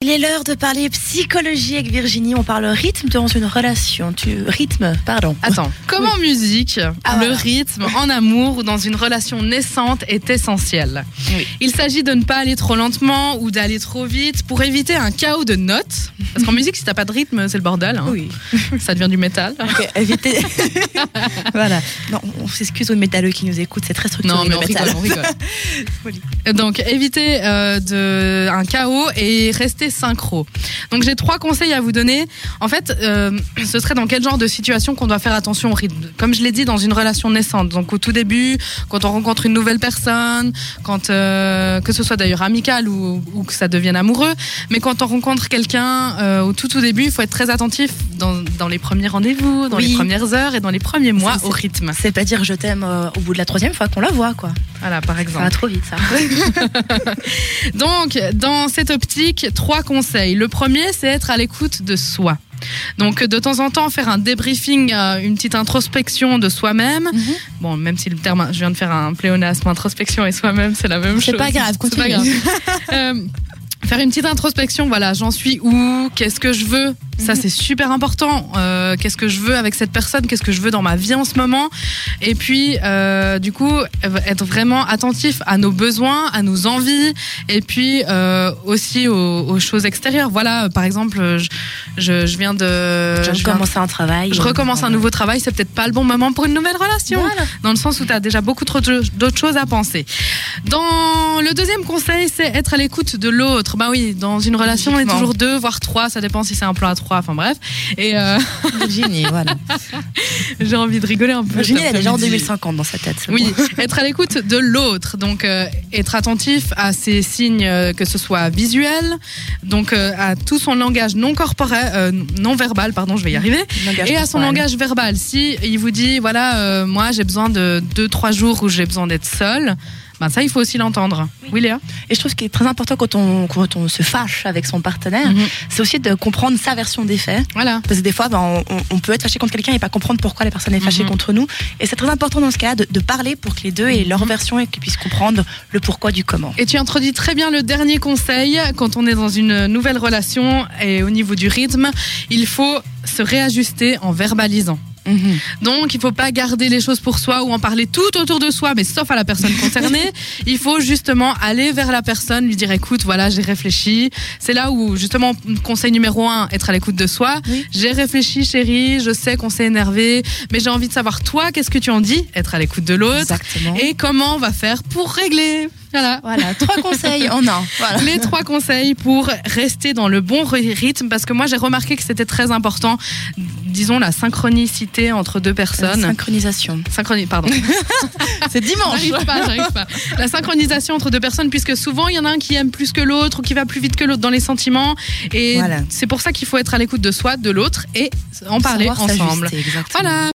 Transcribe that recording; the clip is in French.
Il est l'heure de parler psychologie avec Virginie. On parle rythme dans une relation. Attends, comme en musique, le rythme en amour ou dans une relation naissante est essentiel. Oui. Il s'agit de ne pas aller trop lentement ou d'aller trop vite pour éviter un chaos de notes. Parce qu'en musique, si t'as pas de rythme, c'est le bordel. Hein. Oui. Ça devient du métal. Okay, évitez. Voilà. Non, on s'excuse aux métalleux qui nous écoutent, c'est très structuré. Non, mais on rigole. Donc, évitez un chaos et restez synchro. Donc, j'ai 3 conseils à vous donner. En fait, ce serait dans quel genre de situation qu'on doit faire attention au rythme. Comme je l'ai dit, dans une relation naissante. Donc, au tout début, quand on rencontre une nouvelle personne, que ce soit d'ailleurs amical ou que ça devienne amoureux, mais quand on rencontre quelqu'un au tout début, il faut être très attentif dans les premiers rendez-vous, dans les premières heures et dans les premiers mois au rythme. C'est pas dire je t'aime au bout de la 3e fois qu'on la voit, quoi. Voilà, par exemple. Ça va trop vite, ça. Donc, dans cette optique, 3 conseils. Le premier, c'est être à l'écoute de soi. Donc, de temps en temps, faire un débriefing, une petite introspection de soi-même. Mm-hmm. Bon, même si le terme, je viens de faire un pléonasme, introspection et soi-même, c'est la même chose. C'est pas grave, continue. C'est pas grave. Faire une petite introspection, voilà, j'en suis où, qu'est-ce que je veux, ça c'est super important, qu'est-ce que je veux avec cette personne, qu'est-ce que je veux dans ma vie en ce moment, et puis du coup être vraiment attentif à nos besoins, à nos envies, et puis aussi aux choses extérieures. Voilà, par exemple, je viens de... Je recommence un travail. Je recommence un nouveau travail, c'est peut-être pas le bon moment pour une nouvelle relation, voilà. Dans le sens où tu as déjà beaucoup trop d'autres choses à penser. Dans le deuxième conseil, c'est être à l'écoute de l'autre. Bah oui, dans une relation, on est toujours 2, voire 3, ça dépend si c'est un plan à 3, enfin bref. Et Virginie, voilà. J'ai envie de rigoler un peu. Virginie, elle est déjà en 2050 dans sa tête. Oui, être à l'écoute de l'autre, donc être attentif à ses signes, que ce soit visuel, donc à tout son langage non verbal, pardon, je vais y arriver, et à son langage verbal. Si il vous dit, voilà, moi j'ai besoin de 2-3 jours où j'ai besoin d'être seule, ben ça, il faut aussi l'entendre. Oui, Léa. Et je trouve ce qui est très important quand on se fâche avec son partenaire, c'est aussi de comprendre sa version des faits. Voilà. Parce que des fois, on peut être fâché contre quelqu'un et pas comprendre pourquoi la personne est fâchée contre nous. Et c'est très important dans ce cas-là de parler pour que les deux aient leur version et qu'ils puissent comprendre le pourquoi du comment. Et tu introduis très bien le dernier conseil. Quand on est dans une nouvelle relation et au niveau du rythme, il faut se réajuster en verbalisant. Donc il ne faut pas garder les choses pour soi ou en parler tout autour de soi, mais sauf à la personne concernée. Il faut justement aller vers la personne, lui dire écoute, voilà, j'ai réfléchi. C'est là où justement, conseil numéro 1, être à l'écoute de soi. J'ai réfléchi, chérie, je sais qu'on s'est énervé, mais j'ai envie de savoir toi, qu'est-ce que tu en dis? Être à l'écoute de l'autre. Exactement. Et comment on va faire pour régler. Voilà, 3 conseils en un. Voilà. Les 3 conseils pour rester dans le bon rythme, parce que moi j'ai remarqué que c'était très important, disons la synchronicité entre 2 personnes. Synchronisation. Pardon. C'est dimanche. J'arrive pas. La synchronisation entre 2 personnes, puisque souvent il y en a un qui aime plus que l'autre ou qui va plus vite que l'autre dans les sentiments, et c'est pour ça qu'il faut être à l'écoute de soi, de l'autre et en parler ensemble. Exactement. Voilà.